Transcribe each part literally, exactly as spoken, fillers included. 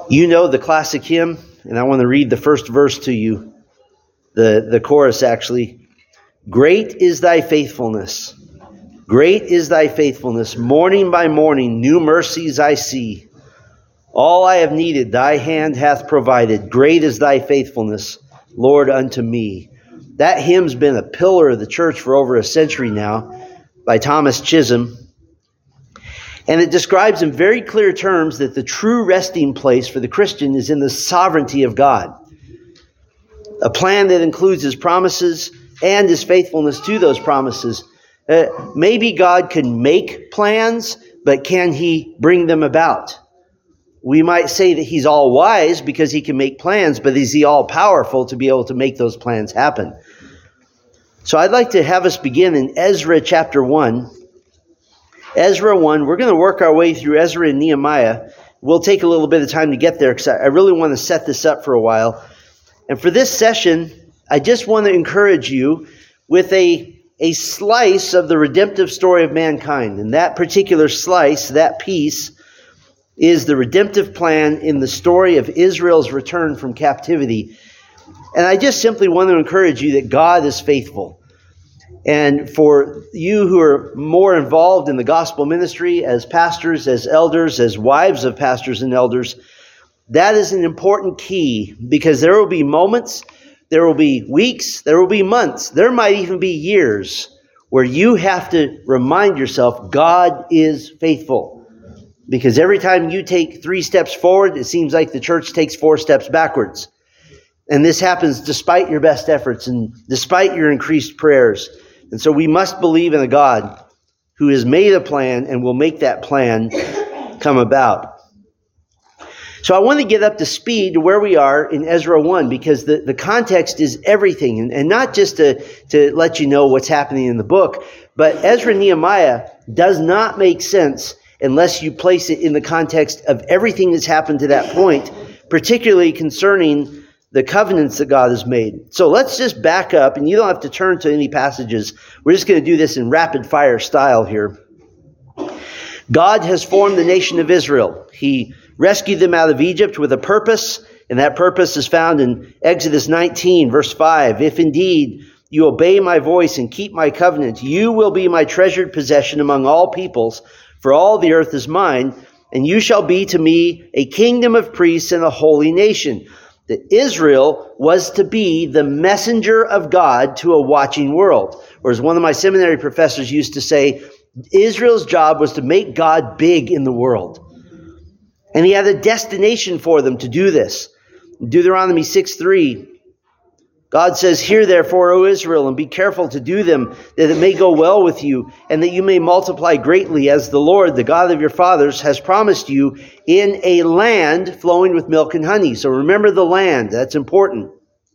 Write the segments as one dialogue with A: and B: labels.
A: You know the classic hymn, and I want to read the first verse to you, the, the chorus actually. Great is thy faithfulness. Great is thy faithfulness. Morning by morning, new mercies I see. All I have needed, thy hand hath provided. Great is thy faithfulness, Lord, unto me. That hymn's been a pillar of the church for over a century now, by Thomas Chisholm. And it describes in very clear terms that the true resting place for the Christian is in the sovereignty of God. A plan that includes his promises and his faithfulness to those promises. Uh, maybe God can make plans, but can he bring them about? We might say that he's all wise because he can make plans, but is he all powerful to be able to make those plans happen? So I'd like to have us begin in Ezra chapter one. Ezra one, we're going to work our way through Ezra and Nehemiah. We'll take a little bit of time to get there because I really want to set this up for a while. And for this session, I just want to encourage you with a, a slice of the redemptive story of mankind. And that particular slice, that piece, is the redemptive plan in the story of Israel's return from captivity. And I just simply want to encourage you that God is faithful. And for you who are more involved in the gospel ministry as pastors, as elders, as wives of pastors and elders, that is an important key, because there will be moments, there will be weeks, there will be months, there might even be years where you have to remind yourself God is faithful. Because every time you take three steps forward, it seems like the church takes four steps backwards. And this happens despite your best efforts and despite your increased prayers. And so we must believe in a God who has made a plan and will make that plan come about. So I want to get up to speed to where we are in Ezra one, because the, the context is everything. And, and not just to, to let you know what's happening in the book, but Ezra and Nehemiah does not make sense unless you place it in the context of everything that's happened to that point, particularly concerning the covenants that God has made. So let's just back up, and you don't have to turn to any passages. We're just going to do this in rapid fire style here. God has formed the nation of Israel. He rescued them out of Egypt with a purpose, and that purpose is found in Exodus nineteen, verse five. If indeed you obey my voice and keep my covenant, you will be my treasured possession among all peoples, for all the earth is mine, and you shall be to me a kingdom of priests and a holy nation. That Israel was to be the messenger of God to a watching world. Or as one of my seminary professors used to say, Israel's job was to make God big in the world. And he had a destination for them to do this. Deuteronomy six three, God says, Hear therefore, O Israel, and be careful to do them, that it may go well with you, and that you may multiply greatly, as the Lord, the God of your fathers, has promised you, in a land flowing with milk and honey. So remember the land. That's important.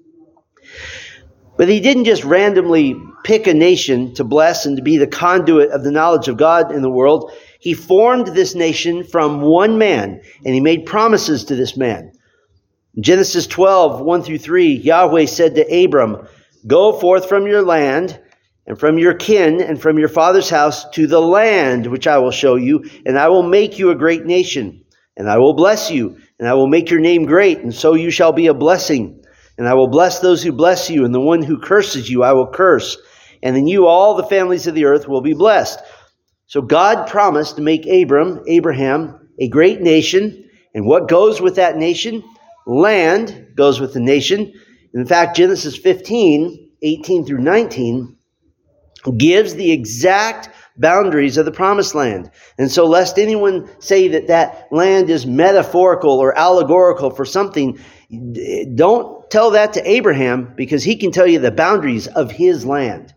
A: But he didn't just randomly pick a nation to bless and to be the conduit of the knowledge of God in the world. He formed this nation from one man, and he made promises to this man. Genesis twelve, one through three, Yahweh said to Abram, Go forth from your land and from your kin and from your father's house to the land which I will show you, and I will make you a great nation, and I will bless you, and I will make your name great, and so you shall be a blessing. And I will bless those who bless you, and the one who curses you I will curse. And in you all the families of the earth will be blessed. So God promised to make Abram, Abraham, a great nation, and what goes with that nation? Land goes with the nation. In fact, Genesis fifteen, eighteen through nineteen gives the exact boundaries of the promised land. And so lest anyone say that that land is metaphorical or allegorical for something, don't tell that to Abraham, because he can tell you the boundaries of his land.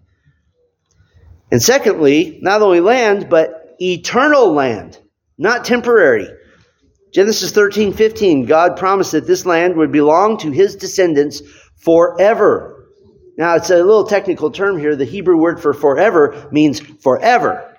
A: And secondly, not only land, but eternal land, not temporary. Genesis thirteen fifteen, God promised that this land would belong to his descendants forever. Now, it's a little technical term here. The Hebrew word for forever means forever.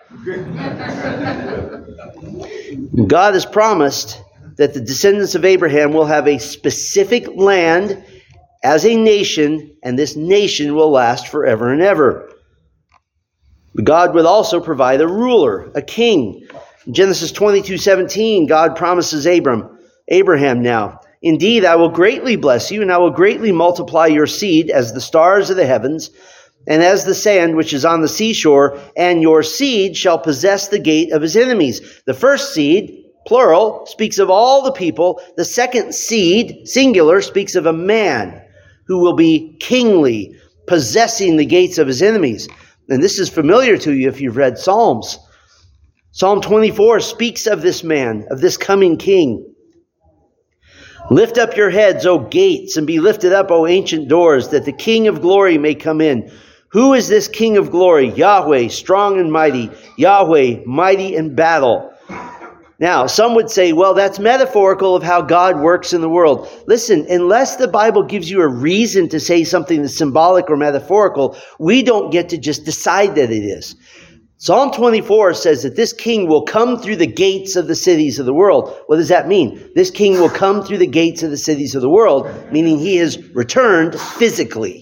A: God has promised that the descendants of Abraham will have a specific land as a nation, and this nation will last forever and ever. God would also provide a ruler, a king. In Genesis twenty-two seventeen, God promises Abram, Abraham now, indeed, I will greatly bless you, and I will greatly multiply your seed as the stars of the heavens, and as the sand which is on the seashore, and your seed shall possess the gate of his enemies. The first seed, plural, speaks of all the people. The second seed, singular, speaks of a man who will be kingly, possessing the gates of his enemies. And this is familiar to you if you've read Psalms. Psalm twenty-four speaks of this man, of this coming king. Lift up your heads, O gates, and be lifted up, O ancient doors, that the King of glory may come in. Who is this King of glory? Yahweh, strong and mighty. Yahweh, mighty in battle. Now, some would say, well, that's metaphorical of how God works in the world. Listen, unless the Bible gives you a reason to say something that's symbolic or metaphorical, we don't get to just decide that it is. Psalm twenty-four says that this king will come through the gates of the cities of the world. What does that mean? This king will come through the gates of the cities of the world, meaning he has returned physically.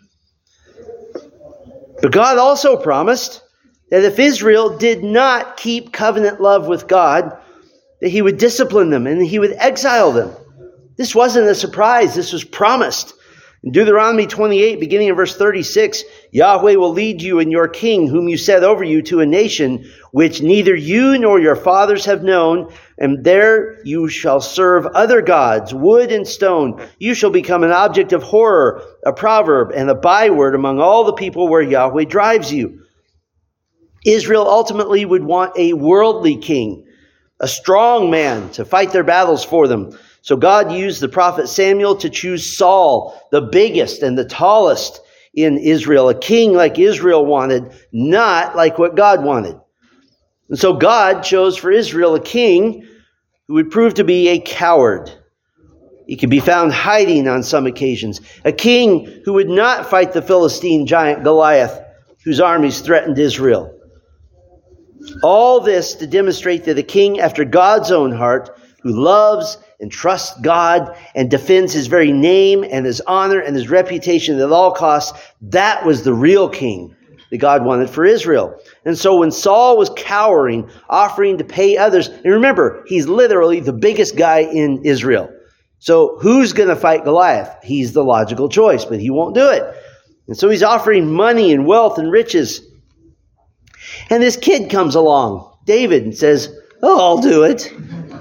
A: But God also promised that if Israel did not keep covenant love with God, that he would discipline them and he would exile them. This wasn't a surprise. This was promised. In Deuteronomy twenty-eight, beginning in verse thirty-six, Yahweh will lead you and your king, whom you set over you, to a nation which neither you nor your fathers have known, and there you shall serve other gods, wood and stone. You shall become an object of horror, a proverb, and a byword among all the people where Yahweh drives you. Israel ultimately would want a worldly king, a strong man to fight their battles for them. So God used the prophet Samuel to choose Saul, the biggest and the tallest in Israel, a king like Israel wanted, not like what God wanted. And so God chose for Israel a king who would prove to be a coward. He could be found hiding on some occasions. A king who would not fight the Philistine giant Goliath, whose armies threatened Israel. All this to demonstrate that a king after God's own heart, who loves and trusts God and defends his very name and his honor and his reputation at all costs, that was the real king that God wanted for Israel. And so when Saul was cowering, offering to pay others, and remember, he's literally the biggest guy in Israel. So who's going to fight Goliath? He's the logical choice, but he won't do it. And so he's offering money and wealth and riches. And this kid comes along, David, and says, oh, I'll do it.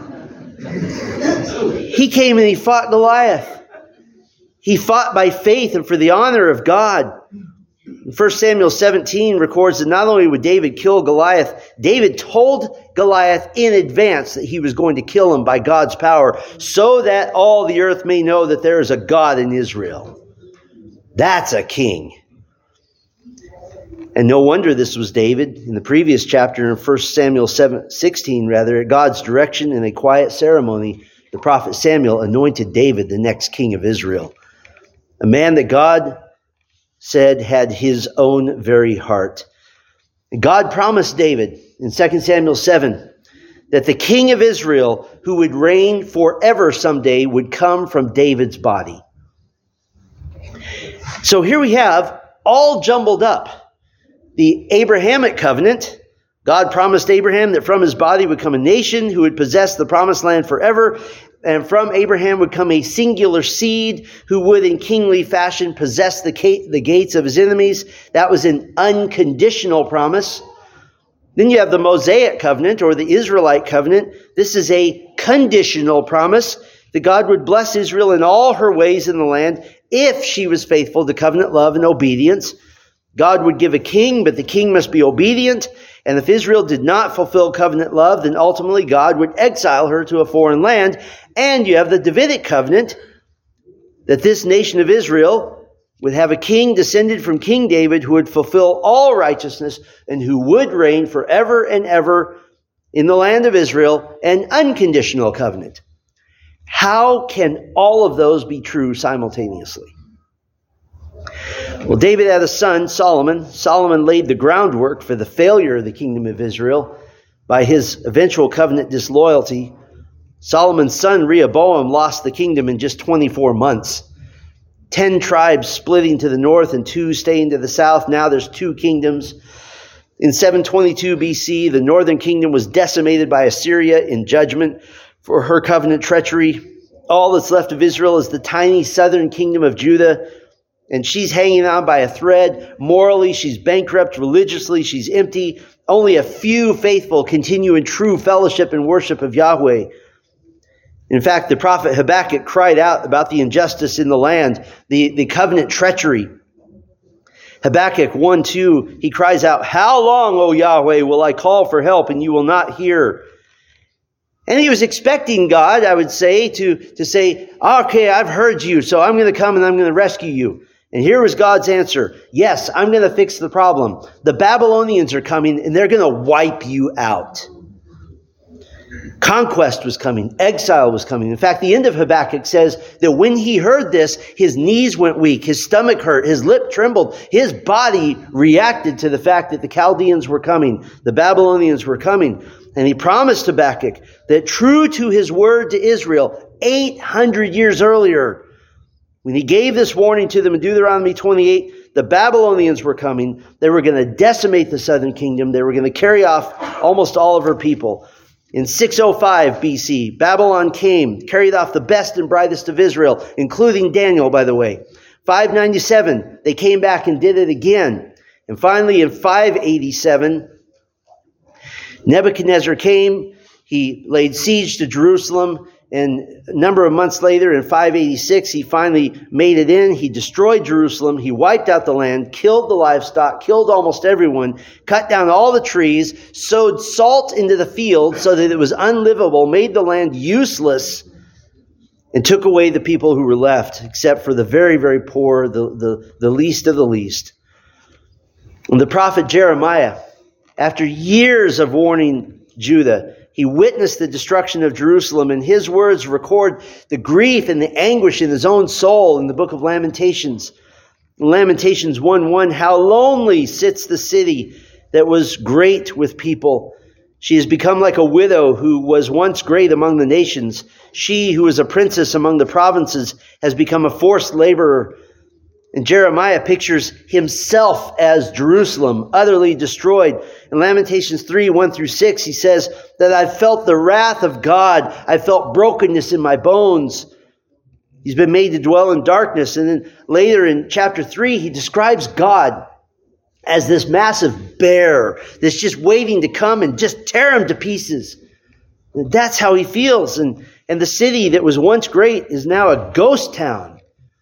A: He came and he fought Goliath. He fought by faith and for the honor of God. First Samuel seventeen records that not only would David kill Goliath, David told Goliath in advance that he was going to kill him by God's power, so that all the earth may know that there is a God in Israel. That's a king. And no wonder this was David. In the previous chapter, in First Samuel sixteen, rather, at God's direction in a quiet ceremony, the prophet Samuel anointed David the next king of Israel. A man that God said had his own very heart. God promised David in Second Samuel seven that the king of Israel who would reign forever someday would come from David's body. So here we have all jumbled up. The Abrahamic covenant, God promised Abraham that from his body would come a nation who would possess the promised land forever. And from Abraham would come a singular seed who would in kingly fashion possess the gates of his enemies. That was an unconditional promise. Then you have the Mosaic covenant or the Israelite covenant. This is a conditional promise that God would bless Israel in all her ways in the land if she was faithful to covenant love and obedience. God would give a king, but the king must be obedient. And if Israel did not fulfill covenant love, then ultimately God would exile her to a foreign land. And you have the Davidic covenant that this nation of Israel would have a king descended from King David who would fulfill all righteousness and who would reign forever and ever in the land of Israel, an unconditional covenant. How can all of those be true simultaneously? Well, David had a son, Solomon. Solomon laid the groundwork for the failure of the kingdom of Israel by his eventual covenant disloyalty. Solomon's son, Rehoboam, lost the kingdom in just twenty-four months. Ten tribes splitting to the north and two staying to the south. Now there's two kingdoms. In seven twenty-two B C, the northern kingdom was decimated by Assyria in judgment for her covenant treachery. All that's left of Israel is the tiny southern kingdom of Judah, and she's hanging on by a thread. Morally, she's bankrupt. Religiously, she's empty. Only a few faithful continue in true fellowship and worship of Yahweh. In fact, the prophet Habakkuk cried out about the injustice in the land, the, the covenant treachery. Habakkuk one two, he cries out, "How long, O Yahweh, will I call for help and you will not hear?" And he was expecting God, I would say, to, to say, "Okay, I've heard you, so I'm going to come and I'm going to rescue you." And here was God's answer. "Yes, I'm going to fix the problem. The Babylonians are coming and they're going to wipe you out." Conquest was coming. Exile was coming. In fact, the end of Habakkuk says that when he heard this, his knees went weak, his stomach hurt, his lip trembled, his body reacted to the fact that the Chaldeans were coming, the Babylonians were coming. And he promised Habakkuk that true to his word to Israel, eight hundred years earlier, when he gave this warning to them in Deuteronomy twenty-eight, the Babylonians were coming. They were going to decimate the southern kingdom. They were going to carry off almost all of her people. In six oh five B C, Babylon came, carried off the best and brightest of Israel, including Daniel, by the way. five ninety-seven, they came back and did it again. And finally, in five eighty-seven, Nebuchadnezzar came, he laid siege to Jerusalem, and a number of months later, in five eighty-six, he finally made it in. He destroyed Jerusalem. He wiped out the land, killed the livestock, killed almost everyone, cut down all the trees, sowed salt into the field so that it was unlivable, made the land useless, and took away the people who were left, except for the very, very poor, the, the, the least of the least. And the prophet Jeremiah, after years of warning Judah, he witnessed the destruction of Jerusalem, and his words record the grief and the anguish in his own soul in the book of Lamentations. In Lamentations one one, "How lonely sits the city that was great with people. She has become like a widow who was once great among the nations. She who was a princess among the provinces has become a forced laborer." And Jeremiah pictures himself as Jerusalem, utterly destroyed. In Lamentations three, one through six, he says that "I felt the wrath of God. I felt brokenness in my bones." He's been made to dwell in darkness. And then later in chapter three, he describes God as this massive bear that's just waiting to come and just tear him to pieces. And that's how he feels. And, and the city that was once great is now a ghost town.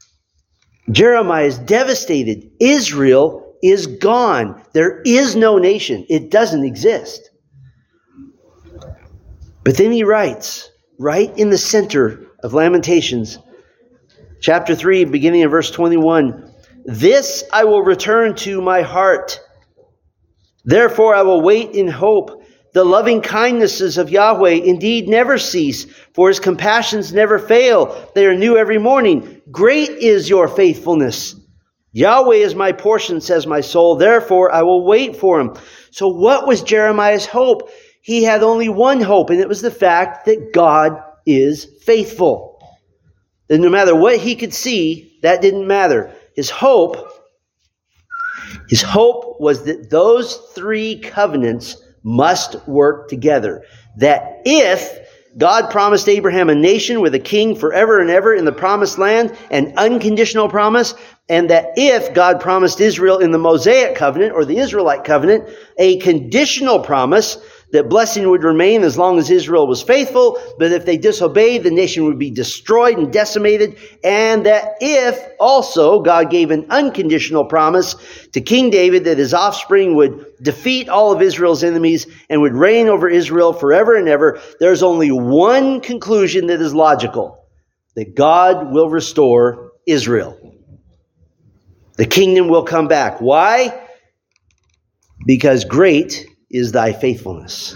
A: Jeremiah is devastated. Israel is gone. There is no nation. It doesn't exist. But then he writes, right in the center of Lamentations, chapter three, beginning in verse twenty-one, "This I will return to my heart. Therefore I will wait in hope. The loving kindnesses of Yahweh indeed never cease, for his compassions never fail. They are new every morning. Great is your faithfulness. Yahweh is my portion, says my soul. Therefore I will wait for him." So what was Jeremiah's hope? He had only one hope, and it was the fact that God is faithful. That no matter what he could see, that didn't matter. His hope, his hope was that those three covenants must work together. That if God promised Abraham a nation with a king forever and ever in the promised land, an unconditional promise, and that if God promised Israel in the Mosaic covenant or the Israelite covenant, a conditional promise that blessing would remain as long as Israel was faithful, but if they disobeyed, the nation would be destroyed and decimated, and that if also God gave an unconditional promise to King David that his offspring would defeat all of Israel's enemies and would reign over Israel forever and ever, there's only one conclusion that is logical: that God will restore Israel. The kingdom will come back. Why? Because great is thy faithfulness.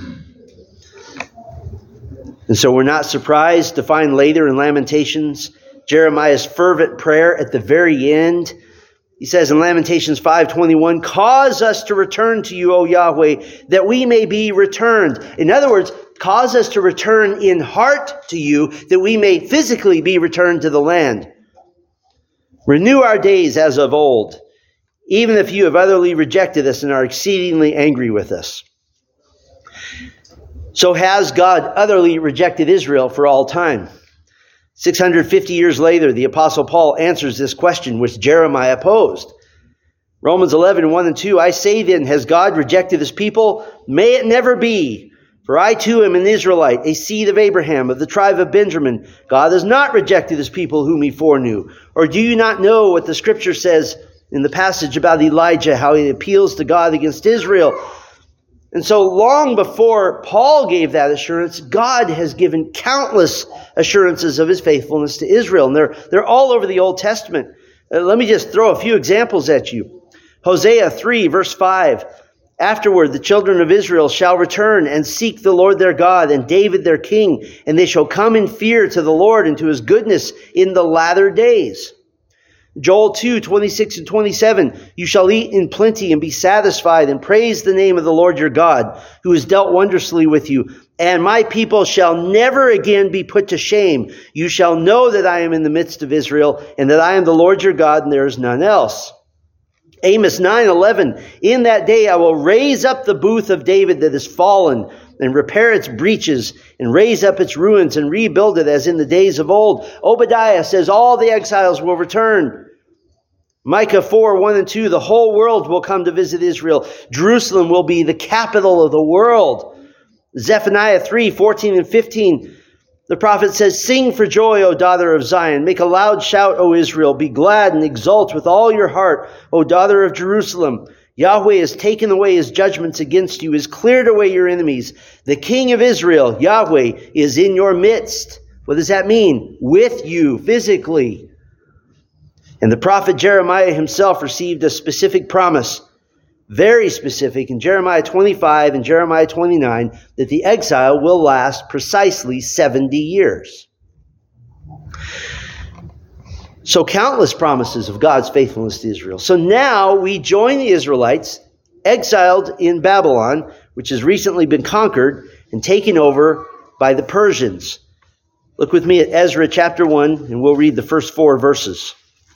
A: And so we're not surprised to find later in Lamentations, Jeremiah's fervent prayer at the very end. He says in Lamentations five twenty-one, "Cause us to return to you, O Yahweh, that we may be returned." In other words, cause us to return in heart to you, that we may physically be returned to the land. "Renew our days as of old, even if you have utterly rejected us and are exceedingly angry with us." So has God utterly rejected Israel for all time? six hundred fifty years later, the Apostle Paul answers this question which Jeremiah posed. Romans eleven, one and two, I say then, has God rejected his people? May it never be. For I too am an Israelite, a seed of Abraham, of the tribe of Benjamin. God has not rejected his people whom he foreknew. Or do you not know what the scripture says in the passage about Elijah, how he appeals to God against Israel? And so long before Paul gave that assurance, God has given countless assurances of his faithfulness to Israel. And they're, they're all over the Old Testament. Uh, let me just throw a few examples at you. Hosea three, verse five. Afterward, the children of Israel shall return and seek the Lord their God and David their king, and they shall come in fear to the Lord and to his goodness in the latter days. Joel two, twenty-six and twenty-seven, you shall eat in plenty and be satisfied and praise the name of the Lord your God, who has dealt wondrously with you. And my people shall never again be put to shame. You shall know that I am in the midst of Israel and that I am the Lord your God and there is none else. Amos nine, eleven, in that day I will raise up the booth of David that is fallen and repair its breaches and raise up its ruins and rebuild it as in the days of old. Obadiah says all the exiles will return. Micah four, one and two, the whole world will come to visit Israel. Jerusalem will be the capital of the world. Zephaniah three, fourteen and fifteen, the prophet says, sing for joy, O daughter of Zion. Make a loud shout, O Israel. Be glad and exult with all your heart, O daughter of Jerusalem. Yahweh has taken away his judgments against you, has cleared away your enemies. The King of Israel, Yahweh, is in your midst. What does that mean? With you, physically. And the prophet Jeremiah himself received a specific promise, very specific, in Jeremiah twenty-five and Jeremiah twenty-nine, that the exile will last precisely seventy years. So countless promises of God's faithfulness to Israel. So now we join the Israelites exiled in Babylon, which has recently been conquered and taken over by the Persians. Look with me at Ezra chapter one, and we'll read the first four verses.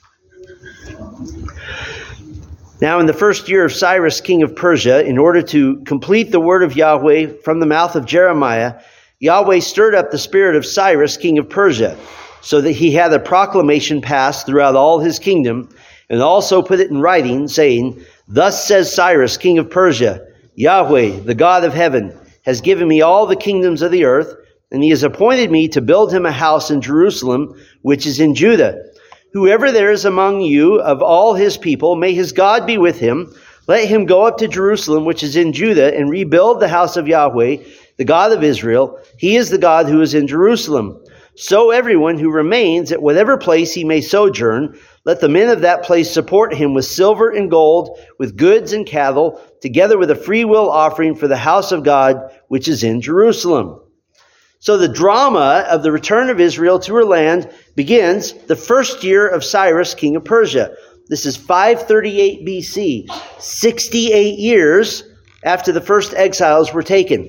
A: Now in the first year of Cyrus, king of Persia, in order to complete the word of Yahweh from the mouth of Jeremiah, Yahweh stirred up the spirit of Cyrus, king of Persia, so that he had a proclamation passed throughout all his kingdom, and also put it in writing, saying, thus says Cyrus, king of Persia, Yahweh, the God of heaven, has given me all the kingdoms of the earth, and he has appointed me to build him a house in Jerusalem, which is in Judah. Whoever there is among you of all his people, may his God be with him. Let him go up to Jerusalem, which is in Judah, and rebuild the house of Yahweh, the God of Israel. He is the God who is in Jerusalem. So everyone who remains at whatever place he may sojourn, let the men of that place support him with silver and gold, with goods and cattle, together with a freewill offering for the house of God, which is in Jerusalem. So the drama of the return of Israel to her land begins the first year of Cyrus, king of Persia. This is five thirty-eight B C, sixty-eight years after the first exiles were taken.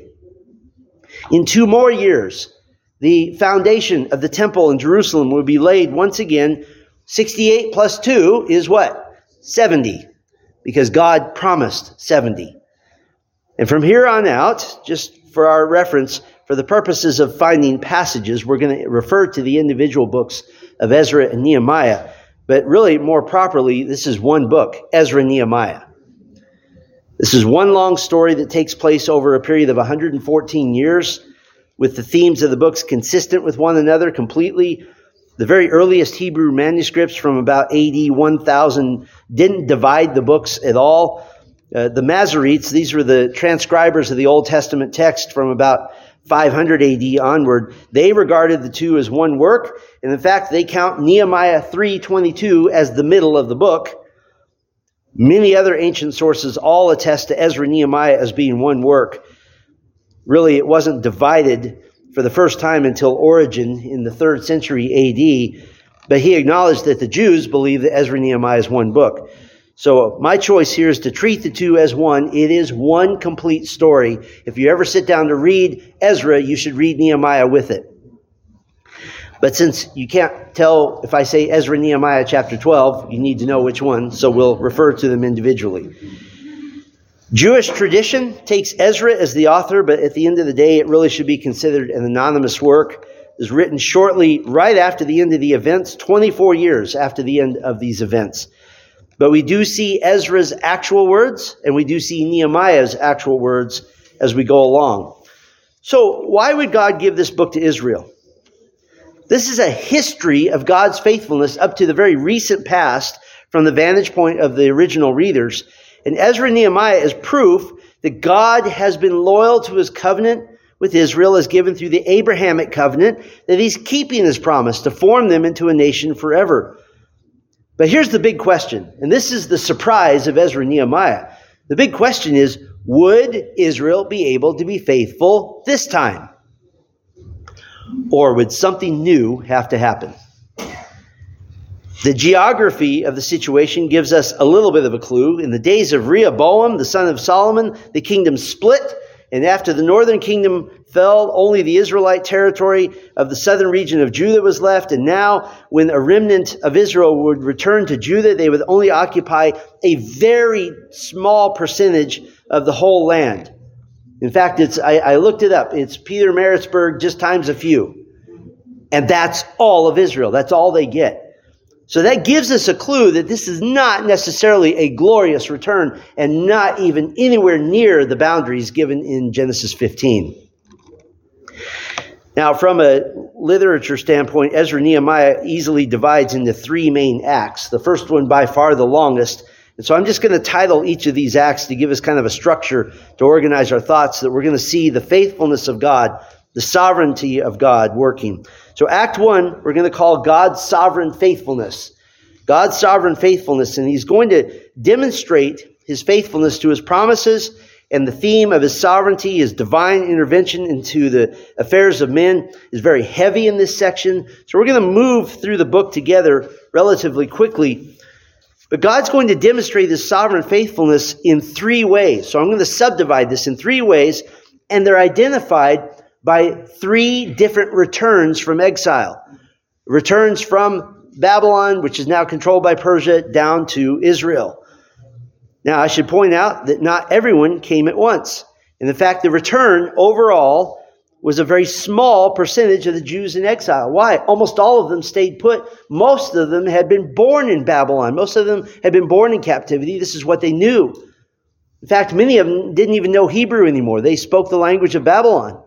A: In two more years, the foundation of the temple in Jerusalem will be laid once again. sixty-eight plus two is what? seventy, because God promised seventy. And from here on out, just for our reference, for the purposes of finding passages, we're going to refer to the individual books of Ezra and Nehemiah. But really, more properly, this is one book, Ezra and Nehemiah. This is one long story that takes place over a period of one hundred fourteen years, with the themes of the books consistent with one another completely. The very earliest Hebrew manuscripts from about A D one thousand didn't divide the books at all. Uh, the Masoretes, these were the transcribers of the Old Testament text from about five hundred A D onward. They regarded the two as one work, and in fact, they count Nehemiah three twenty-two as the middle of the book. Many other ancient sources all attest to Ezra and Nehemiah as being one work. Really, it wasn't divided for the first time until Origen in the third century A D, but he acknowledged that the Jews believed that Ezra and Nehemiah is one book. So my choice here is to treat the two as one. It is one complete story. If you ever sit down to read Ezra, you should read Nehemiah with it. But since you can't tell if I say Ezra and Nehemiah chapter twelve, you need to know which one, so we'll refer to them individually. Jewish tradition takes Ezra as the author, but at the end of the day, it really should be considered an anonymous work. It was written shortly right after the end of the events, twenty-four years after the end of these events. But we do see Ezra's actual words, and we do see Nehemiah's actual words as we go along. So why would God give this book to Israel? This is a history of God's faithfulness up to the very recent past from the vantage point of the original readers. And Ezra and Nehemiah is proof that God has been loyal to his covenant with Israel as given through the Abrahamic covenant, that he's keeping his promise to form them into a nation forever. But here's the big question, and this is the surprise of Ezra and Nehemiah. The big question is, would Israel be able to be faithful this time? Or would something new have to happen? The geography of the situation gives us a little bit of a clue. In the days of Rehoboam, the son of Solomon, the kingdom split, and after the northern kingdom fell, only the Israelite territory of the southern region of Judah was left. And now, when a remnant of Israel would return to Judah, they would only occupy a very small percentage of the whole land. In fact, it's I, I looked it up. It's Peter Maritzburg just times a few. And that's all of Israel. That's all they get. So that gives us a clue that this is not necessarily a glorious return and not even anywhere near the boundaries given in Genesis fifteen. Now, from a literature standpoint, Ezra and Nehemiah easily divides into three main acts. The first one by far the longest. And so I'm just going to title each of these acts to give us kind of a structure to organize our thoughts, that we're going to see the faithfulness of God, the sovereignty of God working. So Act one, we're going to call God's sovereign faithfulness. God's sovereign faithfulness. And he's going to demonstrate his faithfulness to his promises, and the theme of his sovereignty, his divine intervention into the affairs of men, is very heavy in this section. So we're going to move through the book together relatively quickly. But God's going to demonstrate his sovereign faithfulness in three ways. So I'm going to subdivide this in three ways, and they're identified by three different returns from exile. Returns from Babylon, which is now controlled by Persia, down to Israel. Now, I should point out that not everyone came at once. And in fact, the return overall was a very small percentage of the Jews in exile. Why? Almost all of them stayed put. Most of them had been born in Babylon. Most of them had been born in captivity. This is what they knew. In fact, many of them didn't even know Hebrew anymore. They spoke the language of Babylon.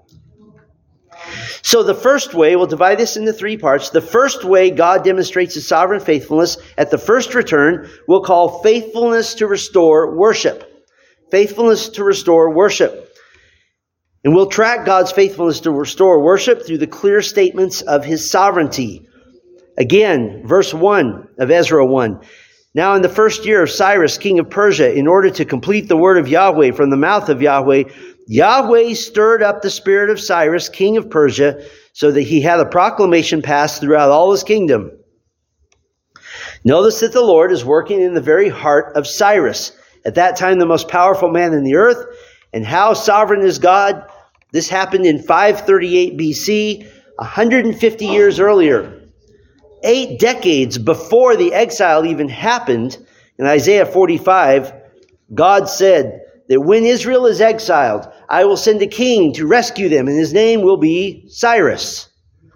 A: So the first way, we'll divide this into three parts. The first way God demonstrates his sovereign faithfulness at the first return, we'll call faithfulness to restore worship. Faithfulness to restore worship. And we'll track God's faithfulness to restore worship through the clear statements of his sovereignty. Again, verse one of Ezra one. Now in the first year of Cyrus, king of Persia, in order to complete the word of Yahweh from the mouth of Yahweh, Yahweh stirred up the spirit of Cyrus, king of Persia, so that he had a proclamation passed throughout all his kingdom. Notice that the Lord is working in the very heart of Cyrus, at that time the most powerful man in the earth. And how sovereign is God? This happened in five thirty-eight B C, one hundred fifty years earlier. Eight decades before the exile even happened, in Isaiah forty-five, God said that when Israel is exiled, I will send a king to rescue them, and his name will be Cyrus.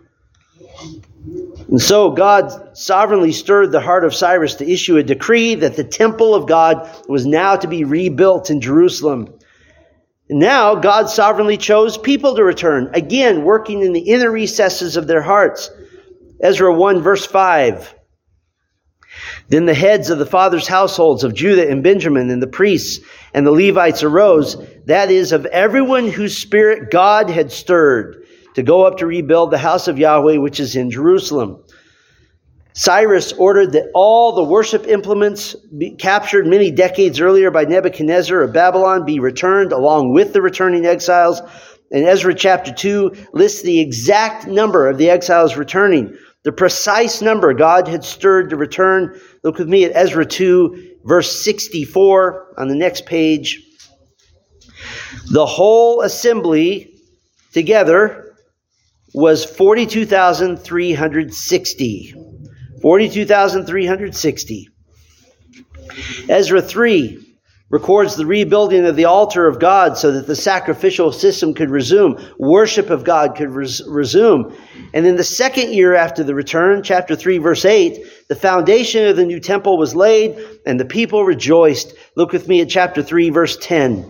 A: And so God sovereignly stirred the heart of Cyrus to issue a decree that the temple of God was now to be rebuilt in Jerusalem. And now God sovereignly chose people to return, again working in the inner recesses of their hearts. Ezra one verse five. Then the heads of the fathers' households of Judah and Benjamin and the priests and the Levites arose, that is, of everyone whose spirit God had stirred, to go up to rebuild the house of Yahweh, which is in Jerusalem. Cyrus ordered that all the worship implements be captured many decades earlier by Nebuchadnezzar of Babylon be returned along with the returning exiles. And Ezra chapter two lists the exact number of the exiles returning. The precise number God had stirred to return. Look with me at Ezra two, verse sixty-four on the next page. The whole assembly together was forty-two thousand three hundred sixty. forty-two thousand three hundred sixty. Ezra three, records the rebuilding of the altar of God so that the sacrificial system could resume, worship of God could res- resume. And in the second year after the return, chapter three, verse eight, the foundation of the new temple was laid and the people rejoiced. Look with me at chapter three, verse ten.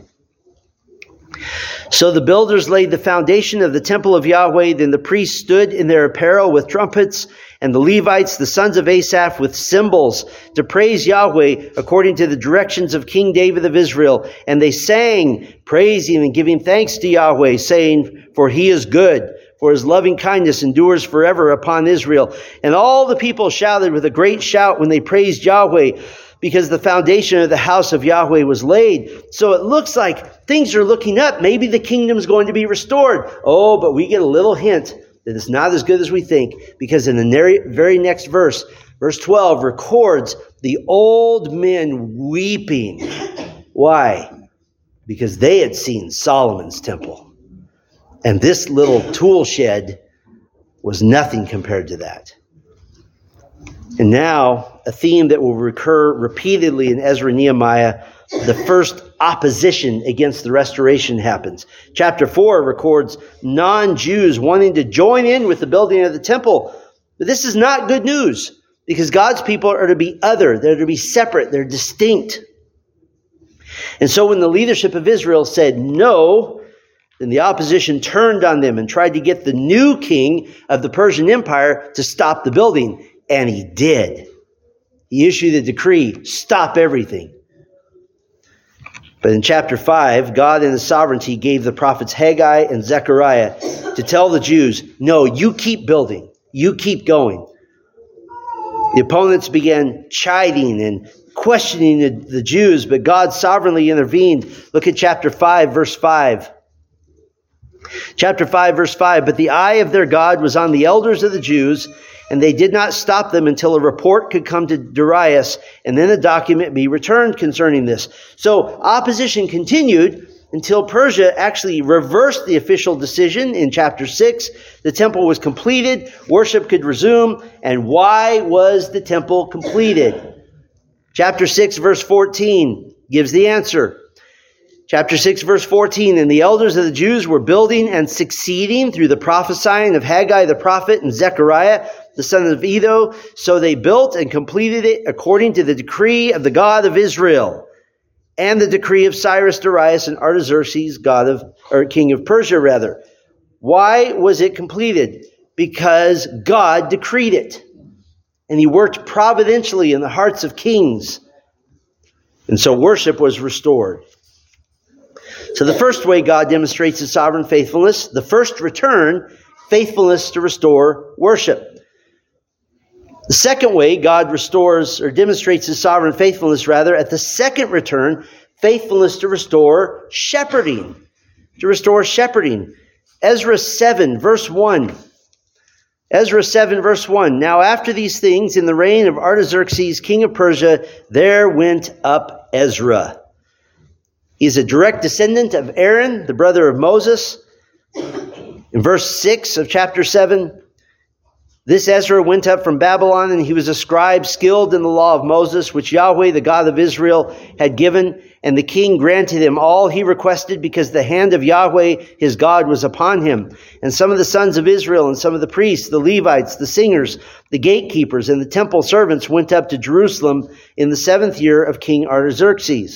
A: So the builders laid the foundation of the temple of Yahweh. Then the priests stood in their apparel with trumpets, and the Levites, the sons of Asaph, with cymbals, to praise Yahweh according to the directions of King David of Israel. And they sang, praising and giving thanks to Yahweh, saying, for he is good, for his loving kindness endures forever upon Israel. And all the people shouted with a great shout when they praised Yahweh, because the foundation of the house of Yahweh was laid. So it looks like things are looking up. Maybe the kingdom is going to be restored. Oh, but we get a little hint that it's not as good as we think, because in the very next verse, verse twelve, records the old men weeping. Why? Because they had seen Solomon's temple. And this little tool shed was nothing compared to that. And now, a theme that will recur repeatedly in Ezra and Nehemiah, the first opposition against the restoration happens. Chapter four records non-Jews wanting to join in with the building of the temple. But this is not good news, because God's people are to be other. They're to be separate. They're distinct. And so when the leadership of Israel said no, then the opposition turned on them and tried to get the new king of the Persian Empire to stop the building. And he did. He issued a decree, stop everything. But in chapter five, God in His sovereignty gave the prophets Haggai and Zechariah to tell the Jews, no, you keep building. You keep going. The opponents began chiding and questioning the, the Jews, but God sovereignly intervened. Look at chapter five, verse five. Chapter five, verse five, but the eye of their God was on the elders of the Jews, and they did not stop them until a report could come to Darius, and then a document be returned concerning this. So opposition continued until Persia actually reversed the official decision in chapter six. The temple was completed, worship could resume. And why was the temple completed? Chapter six, verse fourteen gives the answer. Chapter six, verse fourteen, and the elders of the Jews were building and succeeding through the prophesying of Haggai the prophet and Zechariah, the son of Iddo. So they built and completed it according to the decree of the God of Israel and the decree of Cyrus, Darius, and Artaxerxes, God of, or king of Persia, rather. Why was it completed? Because God decreed it. And He worked providentially in the hearts of kings. And so worship was restored. So the first way God demonstrates His sovereign faithfulness, the first return, faithfulness to restore worship. The second way God restores or demonstrates His sovereign faithfulness, rather, at the second return, faithfulness to restore shepherding. To restore shepherding. Ezra seven, verse one. Ezra seven, verse one. Now after these things, in the reign of Artaxerxes, king of Persia, there went up Ezra. He is a direct descendant of Aaron, the brother of Moses. In verse six of chapter seven, this Ezra went up from Babylon, and he was a scribe skilled in the law of Moses, which Yahweh, the God of Israel, had given. And the king granted him all he requested, because the hand of Yahweh, his God, was upon him. And some of the sons of Israel, and some of the priests, the Levites, the singers, the gatekeepers, and the temple servants went up to Jerusalem in the seventh year of King Artaxerxes.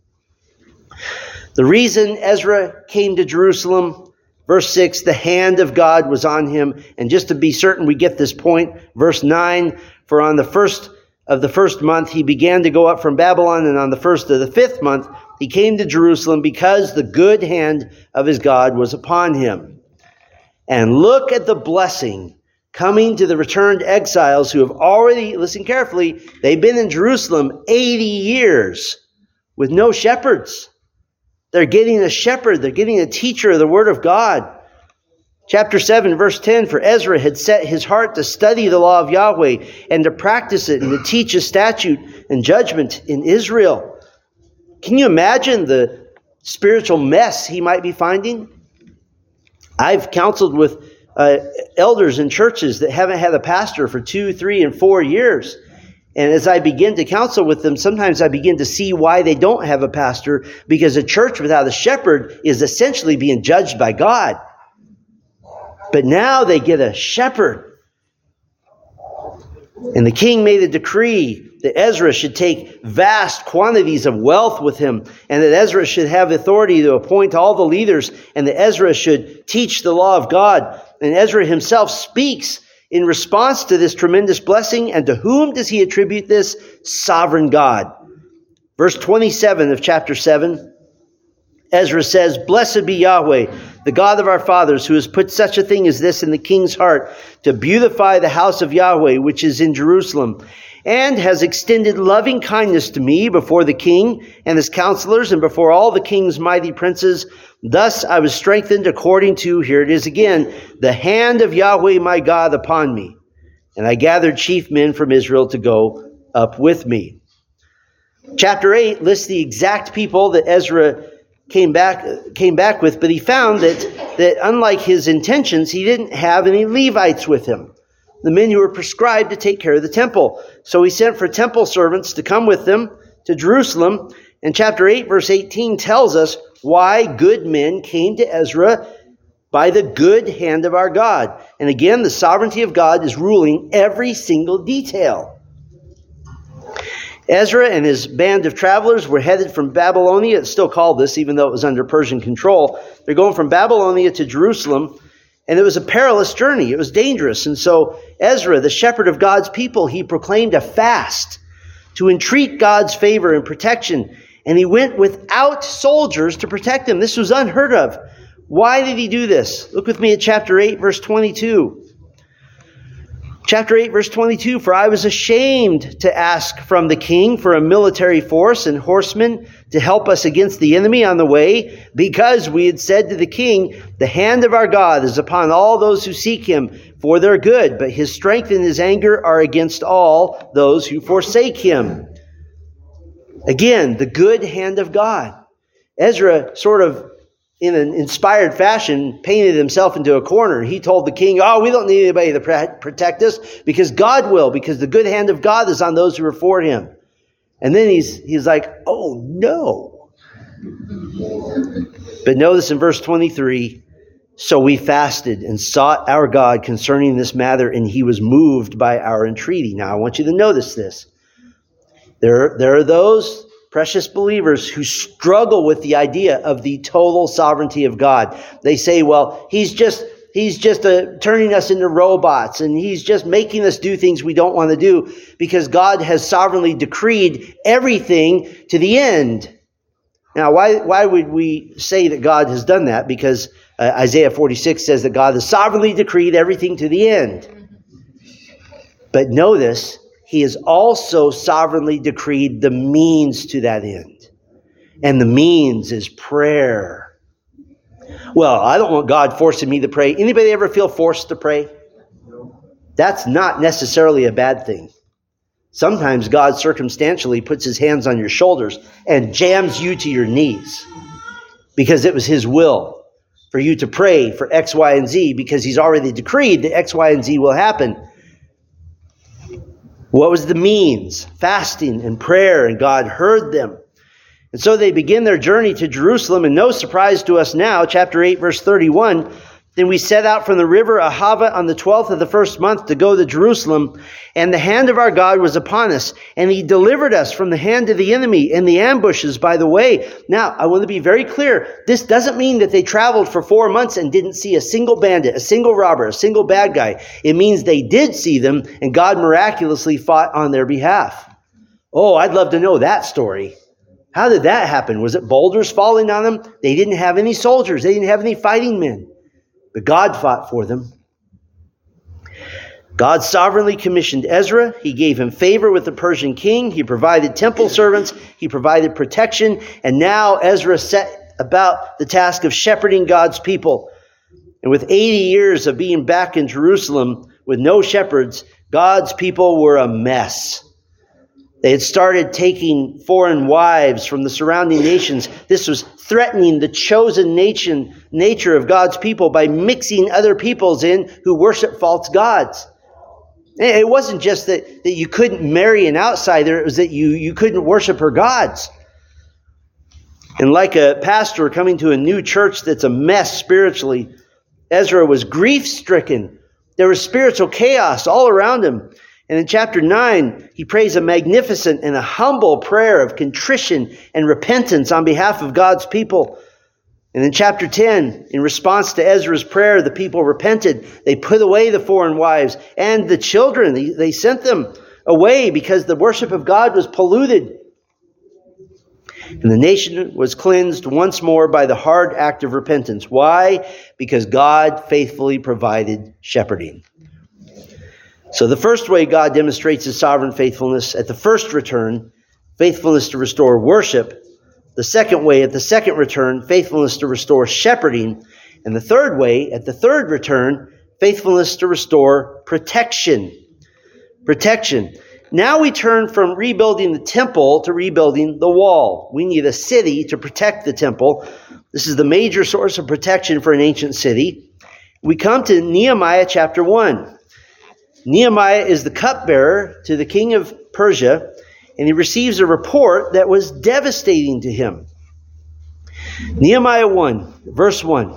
A: The reason Ezra came to Jerusalem, verse six, the hand of God was on him. And just to be certain we get this point, verse nine, for on the first of the first month he began to go up from Babylon, and on the first of the fifth month he came to Jerusalem, because the good hand of his God was upon him. And look at the blessing coming to the returned exiles who have already, listen carefully, they've been in Jerusalem eighty years with no shepherds. They're getting a shepherd. They're getting a teacher of the Word of God. Chapter seven, verse ten, for Ezra had set his heart to study the law of Yahweh and to practice it and to teach a statute and judgment in Israel. Can you imagine the spiritual mess he might be finding? I've counseled with uh, elders in churches that haven't had a pastor for two, three, and four years. And as I begin to counsel with them, sometimes I begin to see why they don't have a pastor, because a church without a shepherd is essentially being judged by God. But now they get a shepherd. And the king made a decree that Ezra should take vast quantities of wealth with him, and that Ezra should have authority to appoint all the leaders, and that Ezra should teach the law of God. And Ezra himself speaks in response to this tremendous blessing. And to whom does he attribute this? Sovereign God. Verse twenty-seven of chapter seven, Ezra says, "Blessed be Yahweh, the God of our fathers, who has put such a thing as this in the king's heart, to beautify the house of Yahweh, which is in Jerusalem, and has extended loving kindness to me before the king and his counselors and before all the king's mighty princes. Thus I was strengthened according to," here it is again, "the hand of Yahweh my God upon me. And I gathered chief men from Israel to go up with me." Chapter eight lists the exact people that Ezra came back came back with, but he found that, that unlike his intentions, he didn't have any Levites with him, the men who were prescribed to take care of the temple. So he sent for temple servants to come with them to Jerusalem. And chapter eight, verse eighteen tells us why good men came to Ezra: by the good hand of our God. And again, the sovereignty of God is ruling every single detail. Ezra and his band of travelers were headed from Babylonia. It's still called this, even though it was under Persian control. They're going from Babylonia to Jerusalem, and it was a perilous journey. It was dangerous. And so Ezra, the shepherd of God's people, he proclaimed a fast to entreat God's favor and protection. And he went without soldiers to protect him. This was unheard of. Why did he do this? Look with me at chapter eight, verse twenty-two. Chapter eight, verse twenty-two, "For I was ashamed to ask from the king for a military force and horsemen to help us against the enemy on the way, because we had said to the king, the hand of our God is upon all those who seek him for their good, but his strength and his anger are against all those who forsake him." Again, the good hand of God. Ezra sort of, in an inspired fashion, painted himself into a corner. He told the king, "Oh, we don't need anybody to protect us, because God will, because the good hand of God is on those who are for him." And then he's he's like, "Oh, no." But notice in verse twenty-three, "So we fasted and sought our God concerning this matter, and he was moved by our entreaty." Now, I want you to notice this. There, there are those precious believers who struggle with the idea of the total sovereignty of God. They say, well, he's just he's just uh, turning us into robots, and he's just making us do things we don't want to do, because God has sovereignly decreed everything to the end. Now, why why would we say that God has done that? Because uh, Isaiah forty-six says that God has sovereignly decreed everything to the end. But notice, he has also sovereignly decreed the means to that end. And the means is prayer. Well, I don't want God forcing me to pray. Anybody ever feel forced to pray? That's not necessarily a bad thing. Sometimes God circumstantially puts his hands on your shoulders and jams you to your knees, because it was his will for you to pray for X, Y, and Z, because he's already decreed that X, Y, and Z will happen. What was the means? Fasting and prayer, and God heard them. And so they begin their journey to Jerusalem, and no surprise to us now, chapter eight, verse thirty-one, "Then we set out from the river Ahava on the twelfth of the first month to go to Jerusalem, and the hand of our God was upon us, and he delivered us from the hand of the enemy and the ambushes by the way." Now, I want to be very clear. This doesn't mean that they traveled for four months and didn't see a single bandit, a single robber, a single bad guy. It means they did see them, and God miraculously fought on their behalf. Oh, I'd love to know that story. How did that happen? Was it boulders falling on them? They didn't have any soldiers. They didn't have any fighting men. But God fought for them. God sovereignly commissioned Ezra. He gave him favor with the Persian king. He provided temple servants. He provided protection. And now Ezra set about the task of shepherding God's people. And with eighty years of being back in Jerusalem with no shepherds, God's people were a mess. They had started taking foreign wives from the surrounding nations. This was threatening the chosen nation, nature of God's people by mixing other peoples in who worship false gods. It wasn't just that, that you couldn't marry an outsider, it was that you, you couldn't worship her gods. And like a pastor coming to a new church that's a mess spiritually, Ezra was grief-stricken. There was spiritual chaos all around him. And in chapter nine, he prays a magnificent and a humble prayer of contrition and repentance on behalf of God's people. And in chapter ten, in response to Ezra's prayer, the people repented. They put away the foreign wives and the children. They, they sent them away because the worship of God was polluted. And the nation was cleansed once more by the hard act of repentance. Why? Because God faithfully provided shepherding. So the first way God demonstrates his sovereign faithfulness at the first return, faithfulness to restore worship. The second way, at the second return, faithfulness to restore shepherding. And the third way, at the third return, faithfulness to restore protection. Protection. Now we turn from rebuilding the temple to rebuilding the wall. We need a city to protect the temple. This is the major source of protection for an ancient city. We come to Nehemiah chapter one. Nehemiah is the cupbearer to the king of Persia, and he receives a report that was devastating to him. Nehemiah one, verse one.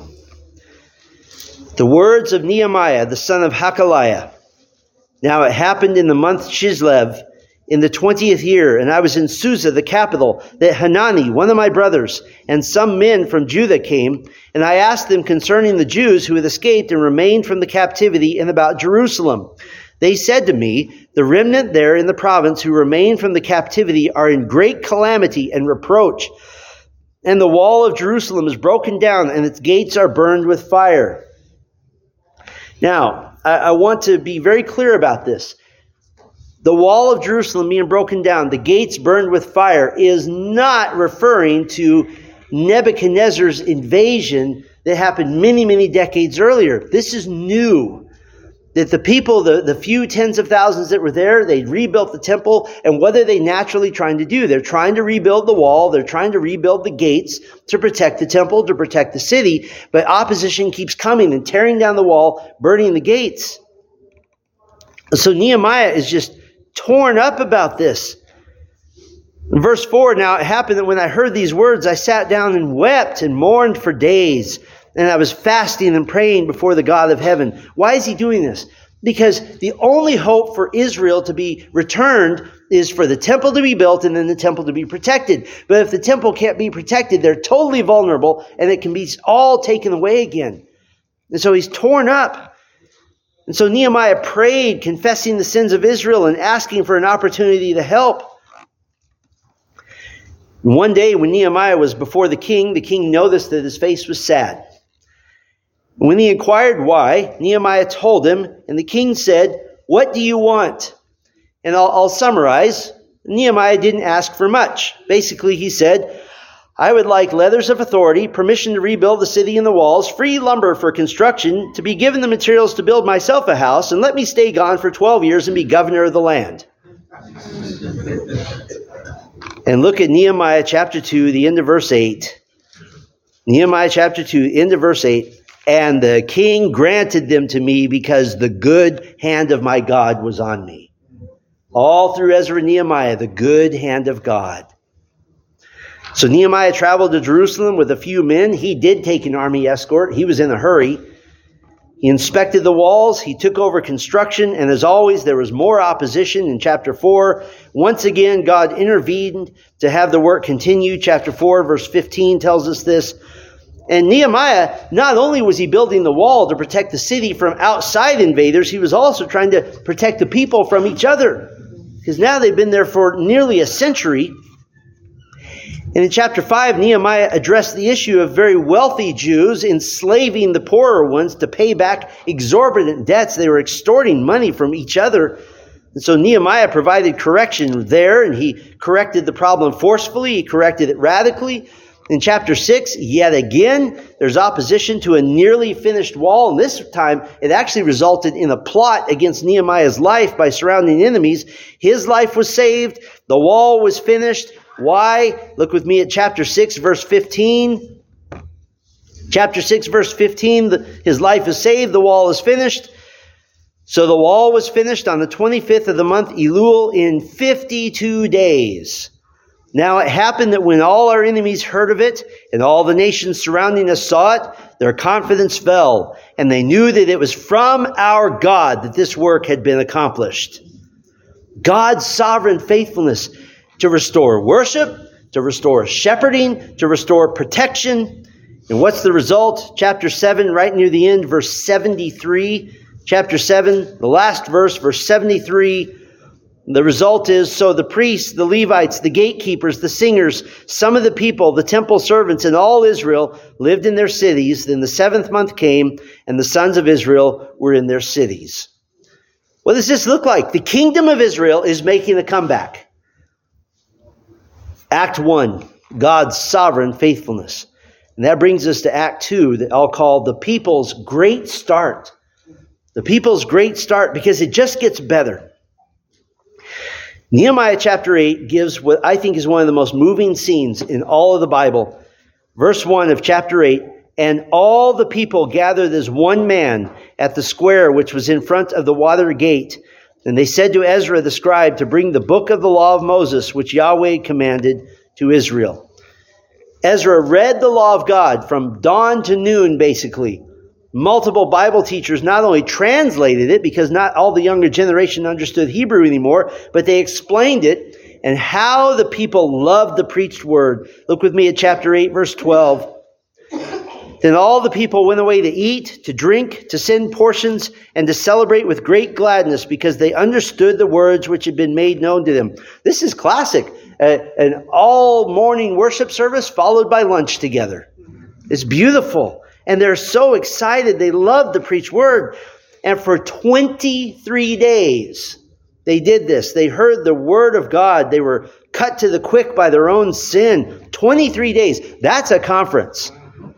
A: The words of Nehemiah, the son of Hakaliah. Now it happened in the month Chislev, in the twentieth year, and I was in Susa, the capital, that Hanani, one of my brothers, and some men from Judah came, and I asked them concerning the Jews who had escaped and remained from the captivity and about Jerusalem. They said to me, the remnant there in the province who remain from the captivity are in great calamity and reproach, and the wall of Jerusalem is broken down, and its gates are burned with fire. Now, I want to be very clear about this. The wall of Jerusalem being broken down, the gates burned with fire, is not referring to Nebuchadnezzar's invasion that happened many, many decades earlier. This is new. That the people, the, the few tens of thousands that were there, they rebuilt the temple. And what are they naturally trying to do? They're trying to rebuild the wall. They're trying to rebuild the gates to protect the temple, to protect the city. But opposition keeps coming and tearing down the wall, burning the gates. So Nehemiah is just torn up about this. In verse four, now it happened that when I heard these words, I sat down and wept and mourned for days. And I was fasting and praying before the God of heaven. Why is he doing this? Because the only hope for Israel to be returned is for the temple to be built and then the temple to be protected. But if the temple can't be protected, they're totally vulnerable and it can be all taken away again. And so he's torn up. And so Nehemiah prayed, confessing the sins of Israel and asking for an opportunity to help. And one day when Nehemiah was before the king, the king noticed that his face was sad. When he inquired why, Nehemiah told him, and the king said, what do you want? And I'll, I'll summarize. Nehemiah didn't ask for much. Basically, he said, I would like letters of authority, permission to rebuild the city and the walls, free lumber for construction, to be given the materials to build myself a house, and let me stay gone for twelve years and be governor of the land. And look at Nehemiah chapter two, the end of verse eight. Nehemiah chapter two, end of verse eight. And the king granted them to me because the good hand of my God was on me. All through Ezra and Nehemiah, the good hand of God. So Nehemiah traveled to Jerusalem with a few men. He did take an army escort. He was in a hurry. He inspected the walls. He took over construction. And as always, there was more opposition in chapter four. Once again, God intervened to have the work continue. Chapter four, verse fifteen tells us this. And Nehemiah, not only was he building the wall to protect the city from outside invaders, he was also trying to protect the people from each other. Because now they've been there for nearly a century. And in chapter five, Nehemiah addressed the issue of very wealthy Jews enslaving the poorer ones to pay back exorbitant debts. They were extorting money from each other. And so Nehemiah provided correction there, and he corrected the problem forcefully. He corrected it radically. In chapter six, yet again, there's opposition to a nearly finished wall. And this time, it actually resulted in a plot against Nehemiah's life by surrounding enemies. His life was saved. The wall was finished. Why? Look with me at chapter six, verse fifteen. Chapter six, verse fifteen, his life is saved. The wall is finished. So the wall was finished on the twenty-fifth of the month Elul in fifty-two days. Now it happened that when all our enemies heard of it, and all the nations surrounding us saw it, their confidence fell, and they knew that it was from our God that this work had been accomplished. God's sovereign faithfulness to restore worship, to restore shepherding, to restore protection. And what's the result? Chapter seven, right near the end, verse seventy-three. Chapter seven, the last verse, verse seventy-three. The result is, so the priests, the Levites, the gatekeepers, the singers, some of the people, the temple servants, and all Israel lived in their cities. Then the seventh month came, and the sons of Israel were in their cities. What does this look like? The kingdom of Israel is making a comeback. Act one, God's sovereign faithfulness. And that brings us to Act two, that I'll call the people's great start. The people's great start, because it just gets better. Nehemiah chapter eight gives what I think is one of the most moving scenes in all of the Bible. Verse one of chapter eight, and all the people gathered as one man at the square which was in front of the water gate. And they said to Ezra the scribe to bring the book of the law of Moses, which Yahweh commanded to Israel. Ezra read the law of God from dawn to noon, basically. Multiple Bible teachers not only translated it, because not all the younger generation understood Hebrew anymore, but they explained it and how the people loved the preached word. Look with me at chapter eight, verse twelve. Then all the people went away to eat, to drink, to send portions, and to celebrate with great gladness, because they understood the words which had been made known to them. This is classic. Uh, an all-morning worship service followed by lunch together. It's beautiful. And they're so excited. They love the preached word. And for twenty-three days, they did this. They heard the word of God. They were cut to the quick by their own sin. twenty-three days. That's a conference.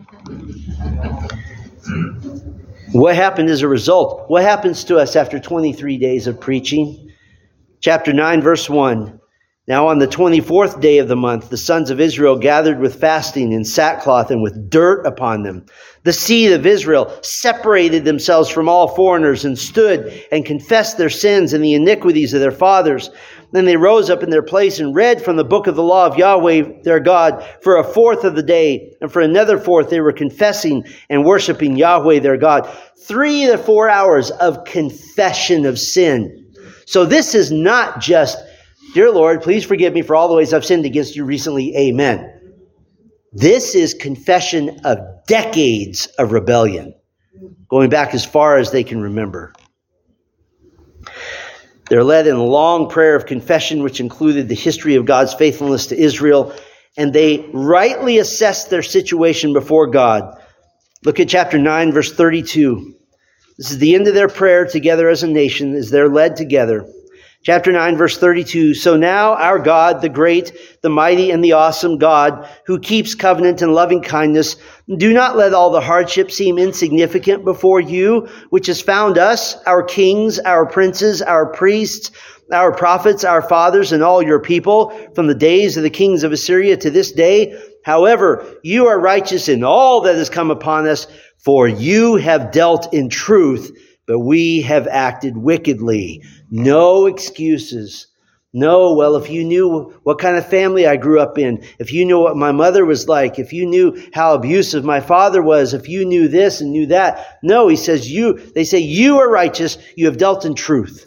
A: What happened as a result? What happens to us after twenty-three days of preaching? Chapter nine, verse one. Now on the twenty-fourth day of the month, the sons of Israel gathered with fasting and sackcloth and with dirt upon them. The seed of Israel separated themselves from all foreigners and stood and confessed their sins and the iniquities of their fathers. Then they rose up in their place and read from the book of the law of Yahweh their God for a fourth of the day. And for another fourth they were confessing and worshiping Yahweh their God. Three to four hours of confession of sin. So this is not just, dear Lord, please forgive me for all the ways I've sinned against you recently. Amen. This is confession of decades of rebellion, going back as far as they can remember. They're led in a long prayer of confession, which included the history of God's faithfulness to Israel, and they rightly assessed their situation before God. Look at chapter nine, verse thirty-two. This is the end of their prayer together as a nation, as they're led together. Chapter nine, verse thirty-two. So now our God, the great, the mighty, and the awesome God, who keeps covenant and loving kindness, do not let all the hardship seem insignificant before you, which has found us, our kings, our princes, our priests, our prophets, our fathers, and all your people, from the days of the kings of Assyria to this day. However, you are righteous in all that has come upon us, for you have dealt in truth, but we have acted wickedly. No excuses. No, well, if you knew what kind of family I grew up in, if you knew what my mother was like, if you knew how abusive my father was, if you knew this and knew that. No, he says you, they say you are righteous, you have dealt in truth.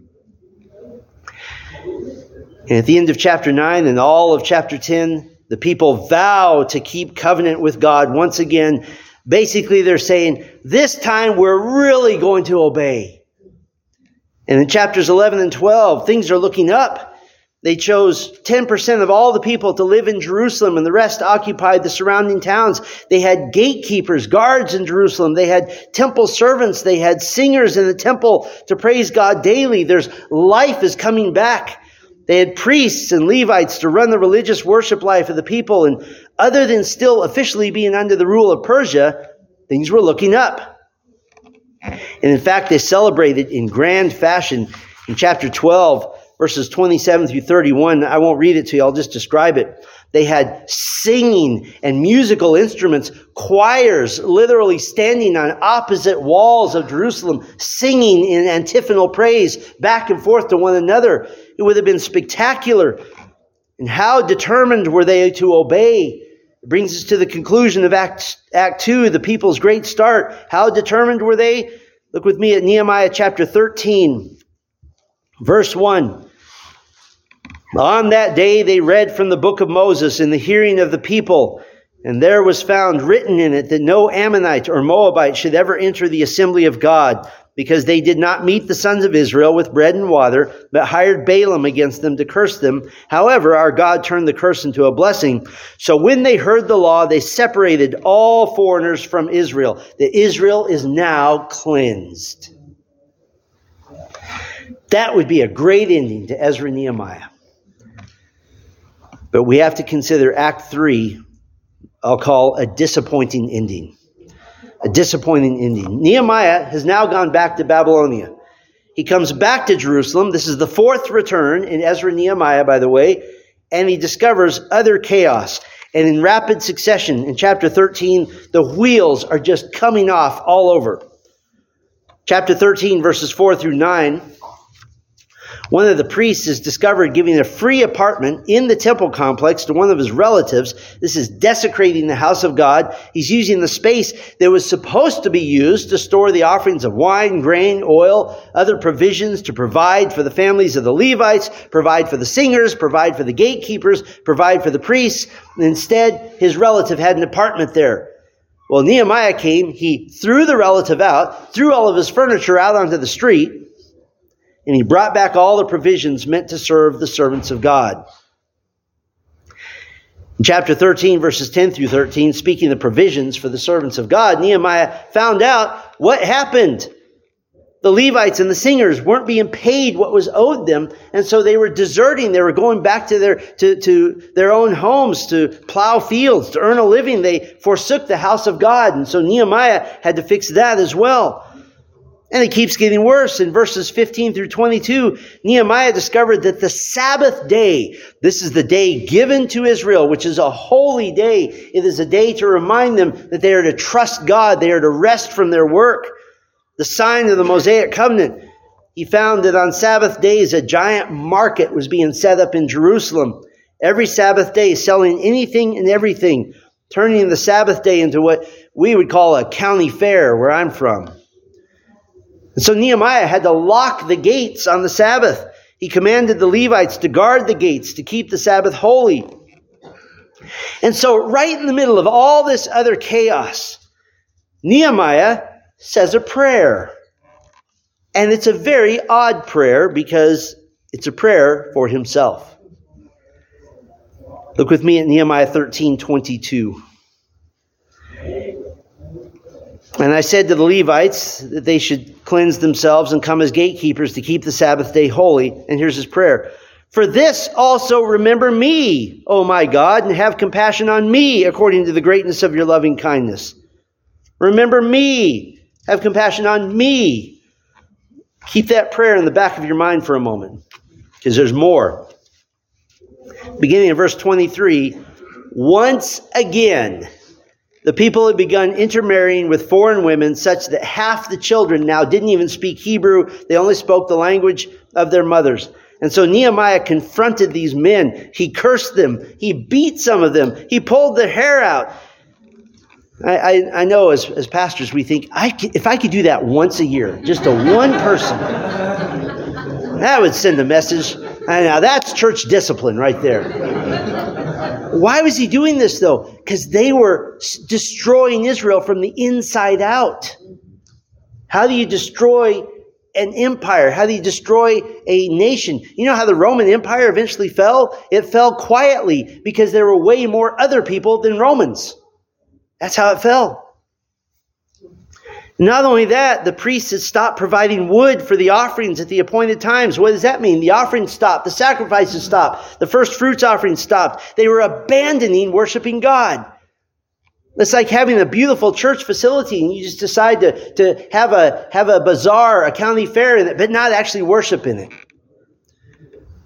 A: And at the end of chapter nine and all of chapter ten, the people vow to keep covenant with God once again. Basically, they're saying, this time we're really going to obey. And in chapters eleven and twelve, things are looking up. They chose ten percent of all the people to live in Jerusalem, and the rest occupied the surrounding towns. They had gatekeepers, guards in Jerusalem. They had temple servants. They had singers in the temple to praise God daily. There's life is coming back. They had priests and Levites to run the religious worship life of the people. And other than still officially being under the rule of Persia, things were looking up. And in fact, they celebrated in grand fashion in chapter twelve verses twenty-seven through thirty-one. I won't read it to you. I'll just describe it. They had singing and musical instruments, choirs literally standing on opposite walls of Jerusalem, singing in antiphonal praise back and forth to one another. It would have been spectacular. And how determined were they to obey? It brings us to the conclusion of Act, Act two, the people's great start. How determined were they? Look with me at Nehemiah chapter thirteen, verse one. On that day they read from the book of Moses in the hearing of the people, and there was found written in it that no Ammonite or Moabite should ever enter the assembly of God, because they did not meet the sons of Israel with bread and water, but hired Balaam against them to curse them. However, our God turned the curse into a blessing. So when they heard the law, they separated all foreigners from Israel. That Israel is now cleansed. That would be a great ending to Ezra and Nehemiah. But we have to consider Act three, I'll call a disappointing ending. A disappointing ending. Nehemiah has now gone back to Babylonia. He comes back to Jerusalem. This is the fourth return in Ezra and Nehemiah, by the way. And he discovers utter chaos. And in rapid succession, in chapter thirteen, the wheels are just coming off all over. Chapter thirteen, verses four through nine. One of the priests is discovered giving a free apartment in the temple complex to one of his relatives. This is desecrating the house of God. He's using the space that was supposed to be used to store the offerings of wine, grain, oil, other provisions to provide for the families of the Levites, provide for the singers, provide for the gatekeepers, provide for the priests. And instead, his relative had an apartment there. Well, Nehemiah came, he threw the relative out, threw all of his furniture out onto the street, and he brought back all the provisions meant to serve the servants of God. In chapter thirteen, verses ten through thirteen, speaking of provisions for the servants of God, Nehemiah found out what happened. The Levites and the singers weren't being paid what was owed them, and so they were deserting. They were going back to their to, to their own homes to plow fields, to earn a living. They forsook the house of God, and so Nehemiah had to fix that as well. And it keeps getting worse. In verses fifteen through twenty-two, Nehemiah discovered that the Sabbath day, this is the day given to Israel, which is a holy day. It is a day to remind them that they are to trust God. They are to rest from their work. The sign of the Mosaic covenant. He found that on Sabbath days, a giant market was being set up in Jerusalem. Every Sabbath day, selling anything and everything, turning the Sabbath day into what we would call a county fair where I'm from. And so Nehemiah had to lock the gates on the Sabbath. He commanded the Levites to guard the gates, to keep the Sabbath holy. And so right in the middle of all this other chaos, Nehemiah says a prayer. And it's a very odd prayer because it's a prayer for himself. Look with me at Nehemiah thirteen twenty-two. And I said to the Levites that they should cleanse themselves and come as gatekeepers to keep the Sabbath day holy. And here's his prayer. For this also remember me, O my God, and have compassion on me according to the greatness of your loving kindness. Remember me. Have compassion on me. Keep that prayer in the back of your mind for a moment, because there's more. Beginning in verse twenty-three, once again, the people had begun intermarrying with foreign women, such that half the children now didn't even speak Hebrew. They only spoke the language of their mothers. And so Nehemiah confronted these men. He cursed them. He beat some of them. He pulled their hair out. I, I, I know as, as pastors we think, I could, if I could do that once a year, just to one person, that would send a message. And now that's church discipline right there. Why was he doing this though? Because they were destroying Israel from the inside out. How do you destroy an empire? How do you destroy a nation? You know how the Roman Empire eventually fell? It fell quietly because there were way more other people than Romans. That's how it fell. Not only that, the priests had stopped providing wood for the offerings at the appointed times. What does that mean? The offerings stopped. The sacrifices stopped. The first fruits offerings stopped. They were abandoning worshiping God. It's like having a beautiful church facility and you just decide to, to have a have a bazaar, a county fair in it, but not actually worship in it.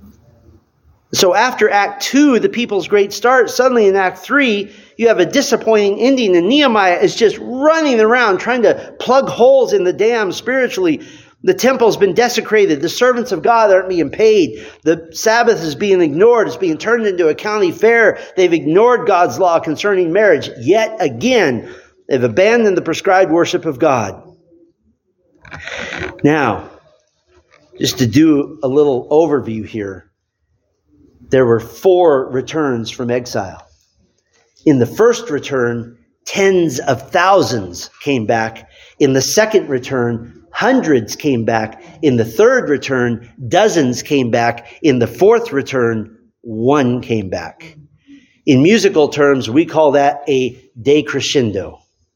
A: so after Act two, the people's great start, suddenly in Act three, you have a disappointing ending, and Nehemiah is just running around trying to plug holes in the dam spiritually. The temple's been desecrated. The servants of God aren't being paid. The Sabbath is being ignored. It's being turned into a county fair. They've ignored God's law concerning marriage. Yet again, they've abandoned the prescribed worship of God. Now, just to do a little overview here, there were four returns from exile. In the first return, tens of thousands came back. In the second return, hundreds came back. In the third return, dozens came back. In the fourth return, one came back. In musical terms, we call that a decrescendo,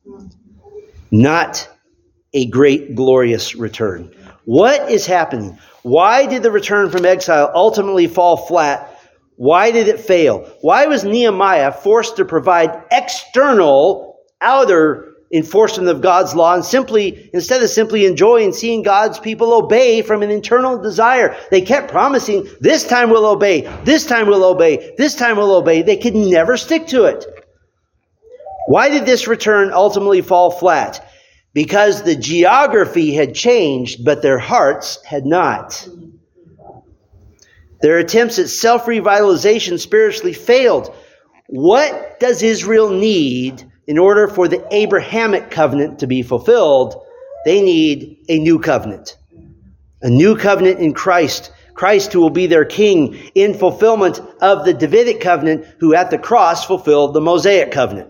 A: not a great glorious return. What is happening? Why did the return from exile ultimately fall flat? Why did it fail? Why was Nehemiah forced to provide external, outer enforcement of God's law and simply, instead of simply enjoying seeing God's people obey from an internal desire? They kept promising, this time we'll obey, this time we'll obey, this time we'll obey. They could never stick to it. Why did this return ultimately fall flat? Because the geography had changed, but their hearts had not. Their attempts at self-revitalization spiritually failed. What does Israel need in order for the Abrahamic covenant to be fulfilled? They need a new covenant. A new covenant in Christ. Christ who will be their king in fulfillment of the Davidic covenant, who at the cross fulfilled the Mosaic covenant.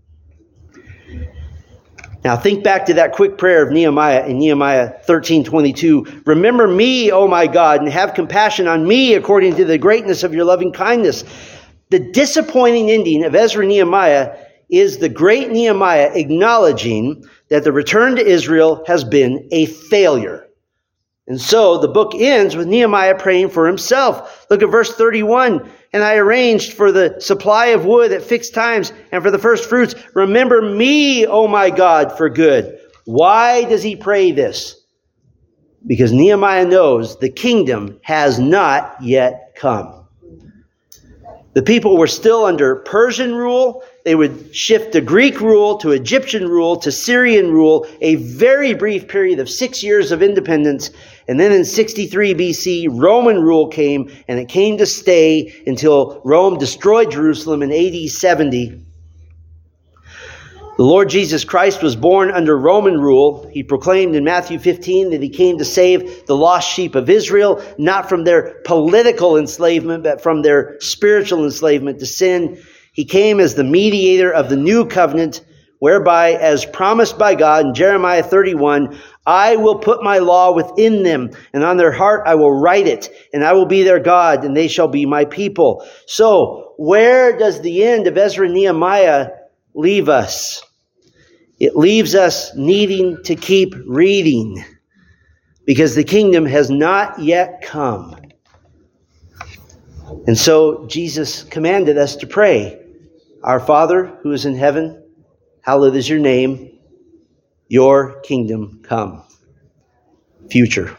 A: Now think back to that quick prayer of Nehemiah in Nehemiah thirteen twenty-two. Remember me, O my God, and have compassion on me according to the greatness of your loving kindness. The disappointing ending of Ezra and Nehemiah is the great Nehemiah acknowledging that the return to Israel has been a failure. And so the book ends with Nehemiah praying for himself. Look at verse thirty-one. And I arranged for the supply of wood at fixed times and for the first fruits. Remember me, O my God, for good. Why does he pray this? Because Nehemiah knows the kingdom has not yet come. The people were still under Persian rule. They would shift to Greek rule, to Egyptian rule, to Syrian rule, a very brief period of six years of independence. And then in sixty-three B C, Roman rule came, and it came to stay until Rome destroyed Jerusalem in A D seventy. The Lord Jesus Christ was born under Roman rule. He proclaimed in Matthew fifteen that he came to save the lost sheep of Israel, not from their political enslavement, but from their spiritual enslavement to sin. He came as the mediator of the new covenant, whereby, as promised by God in Jeremiah thirty-one, I will put my law within them, and on their heart I will write it, and I will be their God, and they shall be my people. So, where does the end of Ezra and Nehemiah leave us? It leaves us needing to keep reading, because the kingdom has not yet come. And so Jesus commanded us to pray, Our Father who is in heaven, hallowed is your name, your kingdom come. Future.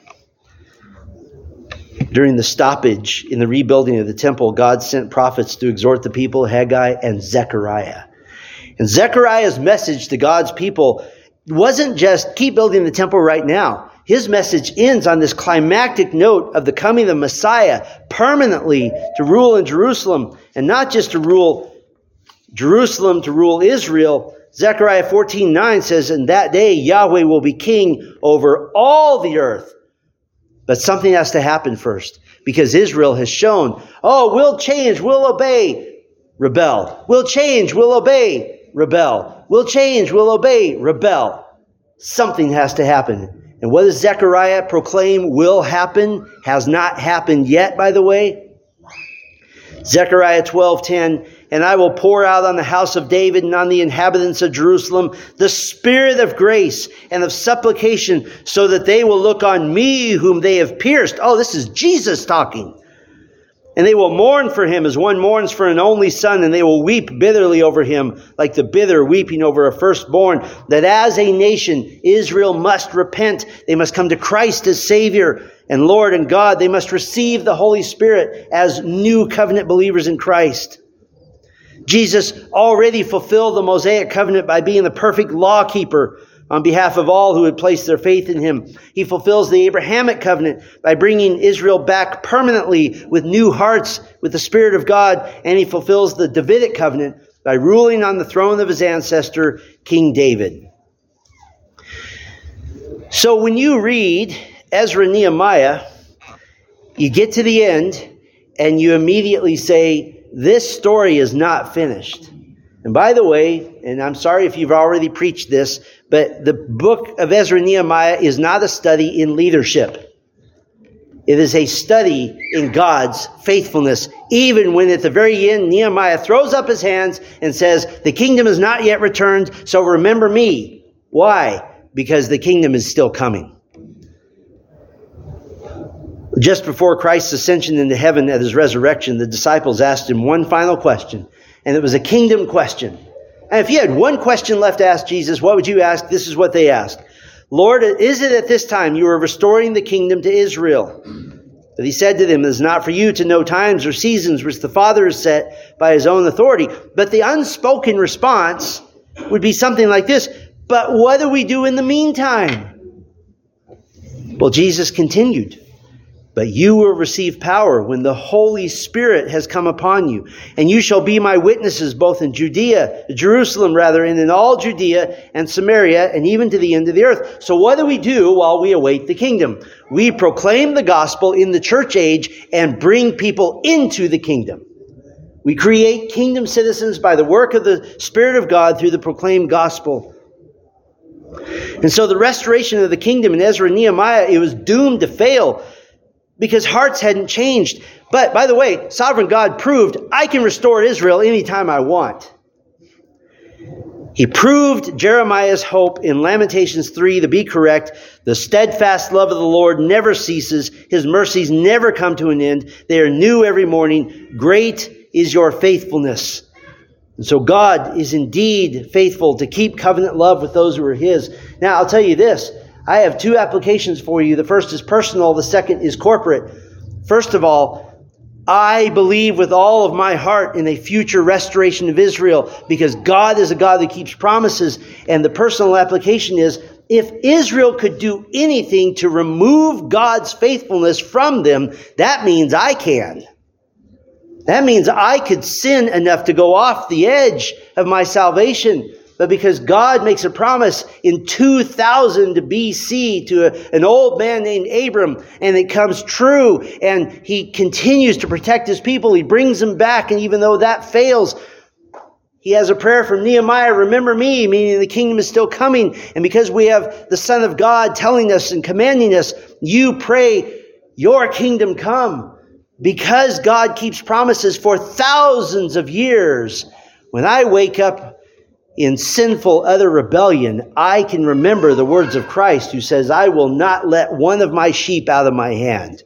A: During the stoppage in the rebuilding of the temple, God sent prophets to exhort the people, Haggai and Zechariah. And Zechariah's message to God's people wasn't just keep building the temple right now. His message ends on this climactic note of the coming of the Messiah permanently to rule in Jerusalem, and not just to rule Jerusalem, to rule Israel. Zechariah fourteen nine says, in that day Yahweh will be king over all the earth. But something has to happen first, because Israel has shown, oh, we'll change, we'll obey, rebel. We'll change, we'll obey, rebel. We'll change, we'll obey, rebel. Something has to happen. And what does Zechariah proclaim will happen? Has not happened yet, by the way. Zechariah twelve ten, and I will pour out on the house of David and on the inhabitants of Jerusalem the spirit of grace and of supplication, so that they will look on me whom they have pierced. Oh, this is Jesus talking. And they will mourn for him as one mourns for an only son, and they will weep bitterly over him, like the bither weeping over a firstborn. That as a nation, Israel must repent. They must come to Christ as Savior. and Lord and God. They must receive the Holy Spirit as new covenant believers in Christ. Jesus already fulfilled the Mosaic covenant by being the perfect law keeper on behalf of all who had placed their faith in him. He fulfills the Abrahamic covenant by bringing Israel back permanently with new hearts, with the Spirit of God. And he fulfills the Davidic covenant by ruling on the throne of his ancestor, King David. So when you read Ezra and Nehemiah, you get to the end and you immediately say, this story is not finished. And by the way, and I'm sorry if you've already preached this, but the book of Ezra and Nehemiah is not a study in leadership. It is a study in God's faithfulness, even when at the very end, Nehemiah throws up his hands and says, the kingdom is not yet returned, so remember me. Why? Because the kingdom is still coming. Just before Christ's ascension into heaven at his resurrection, the disciples asked him one final question, and it was a kingdom question. And if you had one question left to ask Jesus, what would you ask? This is what they asked. Lord, is it at this time you are restoring the kingdom to Israel? But he said to them, it is not for you to know times or seasons which the Father has set by his own authority. But the unspoken response would be something like this, but what do we do in the meantime? Well, Jesus continued. But you will receive power when the Holy Spirit has come upon you. And you shall be my witnesses both in Judea, Jerusalem rather, and in all Judea and Samaria, and even to the end of the earth. So what do we do while we await the kingdom? We proclaim the gospel in the church age and bring people into the kingdom. We create kingdom citizens by the work of the Spirit of God through the proclaimed gospel. And so the restoration of the kingdom in Ezra and Nehemiah, it was doomed to fail, because hearts hadn't changed. But, by the way, sovereign God proved, I can restore Israel anytime I want. He proved Jeremiah's hope in Lamentations three to be correct. The steadfast love of the Lord never ceases. His mercies never come to an end. They are new every morning. Great is your faithfulness. And so God is indeed faithful to keep covenant love with those who are his. Now, I'll tell you this. I have two applications for you. The first is personal. The second is corporate. First of all, I believe with all of my heart in a future restoration of Israel because God is a God that keeps promises. And the personal application is, if Israel could do anything to remove God's faithfulness from them, that means I can. That means I could sin enough to go off the edge of my salvation. But because God makes a promise in two thousand B C to a, an old man named Abram, and it comes true, and he continues to protect his people, he brings them back, and even though that fails, he has a prayer from Nehemiah, remember me, meaning the kingdom is still coming. And because we have the Son of God telling us and commanding us, you pray, your kingdom come. Because God keeps promises for thousands of years, when I wake up in sinful other rebellion, I can remember the words of Christ who says, I will not let one of my sheep out of my hand.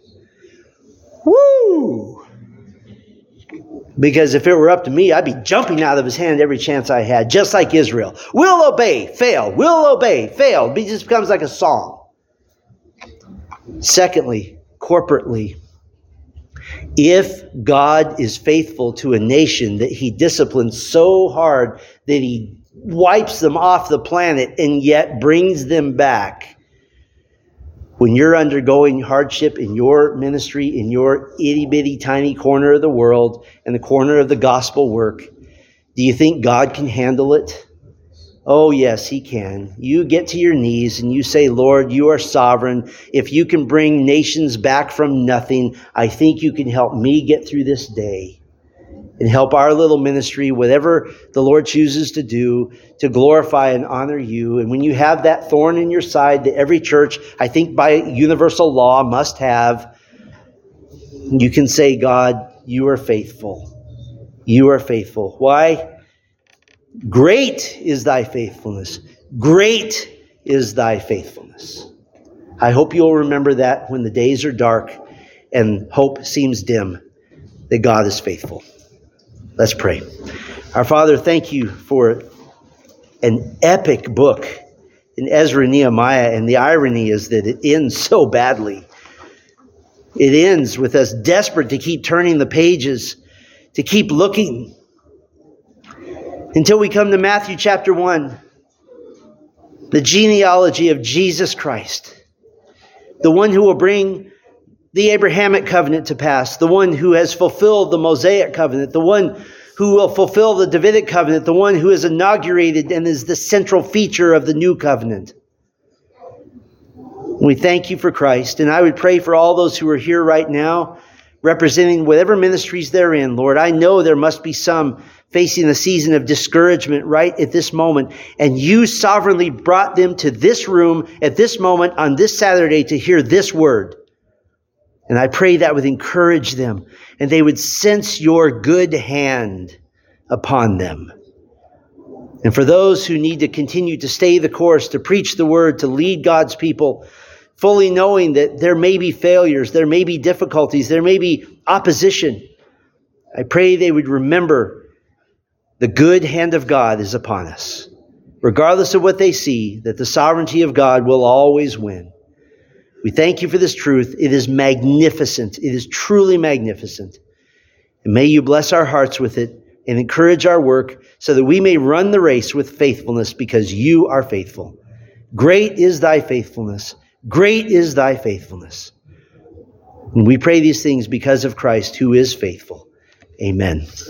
A: Woo! Because if it were up to me, I'd be jumping out of his hand every chance I had, just like Israel. We'll obey, fail, we'll obey, fail. It just becomes like a song. Secondly, corporately, if God is faithful to a nation that he disciplines so hard that he wipes them off the planet and yet brings them back, when you're undergoing hardship in your ministry, in your itty-bitty tiny corner of the world and the corner of the gospel work, do you think God can handle it? Oh, yes, he can. You get to your knees and you say, Lord, you are sovereign. If you can bring nations back from nothing, I think you can help me get through this day and help our little ministry, whatever the Lord chooses to do, to glorify and honor you. And when you have that thorn in your side that every church, I think by universal law, must have, you can say, God, you are faithful. You are faithful. Why? Great is thy faithfulness. Great is thy faithfulness. I hope you'll remember that when the days are dark and hope seems dim, that God is faithful. Let's pray. Our Father, thank you for an epic book in Ezra and Nehemiah, and the irony is that it ends so badly. It ends with us desperate to keep turning the pages, to keep looking, until we come to Matthew chapter one, the genealogy of Jesus Christ, the one who will bring the Abrahamic covenant to pass, the one who has fulfilled the Mosaic covenant, the one who will fulfill the Davidic covenant, the one who is inaugurated and is the central feature of the new covenant. We thank you for Christ, and I would pray for all those who are here right now, representing whatever ministries they're in. Lord, I know there must be some facing a season of discouragement right at this moment, and you sovereignly brought them to this room at this moment on this Saturday to hear this word. And I pray that would encourage them, and they would sense your good hand upon them. And for those who need to continue to stay the course, to preach the word, to lead God's people, fully knowing that there may be failures, there may be difficulties, there may be opposition, I pray they would remember the good hand of God is upon us. Regardless of what they see, that the sovereignty of God will always win. We thank you for this truth. It is magnificent. It is truly magnificent. And may you bless our hearts with it and encourage our work so that we may run the race with faithfulness because you are faithful. Great is thy faithfulness. Great is thy faithfulness. And we pray these things because of Christ, who is faithful. Amen.